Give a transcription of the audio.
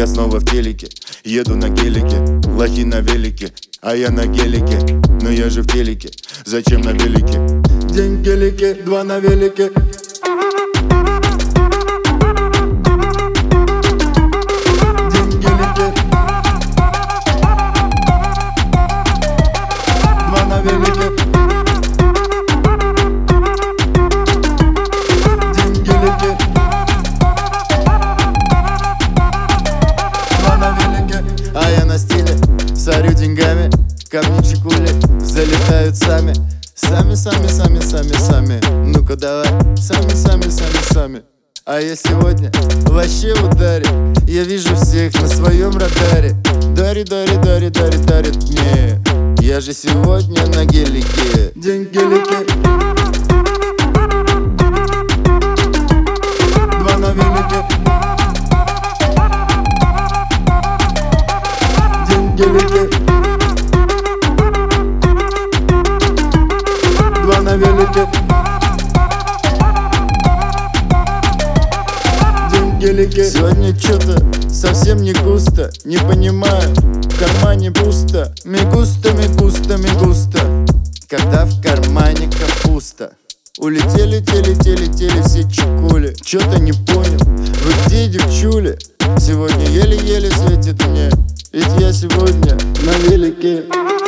Я снова в телеке, еду на гелике. Лохи на велике, а я на гелике. Но я же в телеке, зачем на велике? День гелике, два на велике. День гелике, два на велике. День гелике, два на велике. А я на стиле, сорю деньгами. Камни чекули залетают сами. Сами. Ну-ка давай, сами. А я сегодня вообще в ударе. Я вижу всех на своем радаре. Дарит мне. Я же сегодня на гелике. День гелике, два на велике. День гелике, два на велике. День гелике. Сегодня что-то совсем не густо. Не понимаю, в кармане пусто. Ми густо. Когда в кармане капуста. Улетели все чекули. Чё-то не понял, вы где, девчули? Сегодня еле-еле светит мне. Ведь я сегодня на велике.